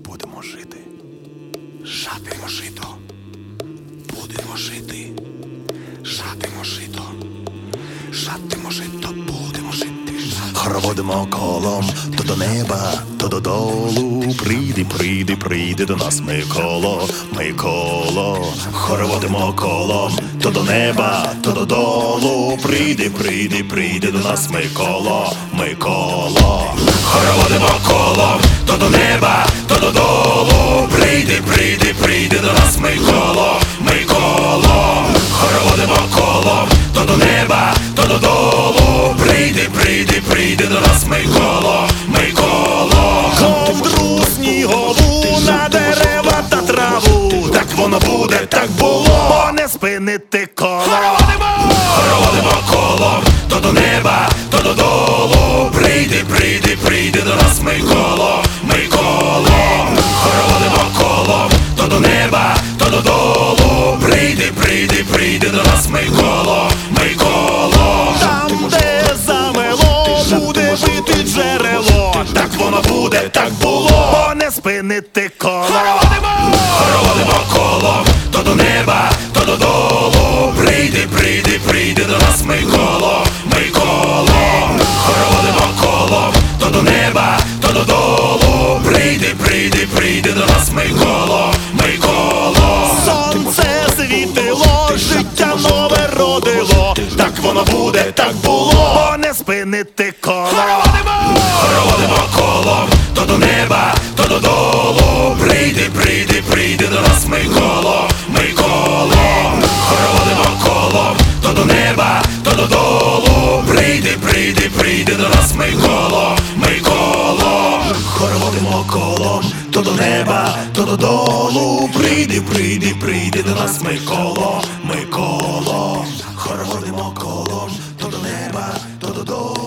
будемо жити. Жатимо жито. Будемо жити. Жатимо жито. Жатимо жито, будемо жити. Хороводимо колом то до неба, то додолу. Прийди до нас, Миколо, Миколо. Хороводимо колом то до неба, то додолу. Прийди до нас, Миколо, Миколо. Хороводимо колом то до неба, то додолу. Прийди до нас, Миколо, Миколо. Хороводимо колом то до неба, то додолу. Прийди до нас, Миколо, Миколо. Ковдру снігову на дерева та траву. Так воно буде, так було, бо не спинити коло. Хороводимо колом то до неба, то додолу. Прийди до нас, Миколо, Миколо. Хороводимо колом то до неба, то додолу. Прийди до нас, Миколо, Миколо. Там, де замело, буде бити джерело. Так воно буде, так було, бо не спинити коло. Хороводимо колом то до неба, то додолу. Прийди до нас, Миколо, Миколо. Хороводимо колом то до неба, то додолу. Прийди до нас, Миколо, Миколо. Сонце світило, життя нове родило. Так воно буде, так було, бо не спинити коло. Хороводимо колом то до неба, то додолу. Прийди до нас, Миколо, Миколо. Хороводимо колом то до неба, то додолу. Прийди до нас, Миколо, Миколо. Хороводимо колом то до неба, то додолу. Прийди до нас, Миколо, Миколо. Хороводимо колом то до неба, то додолу.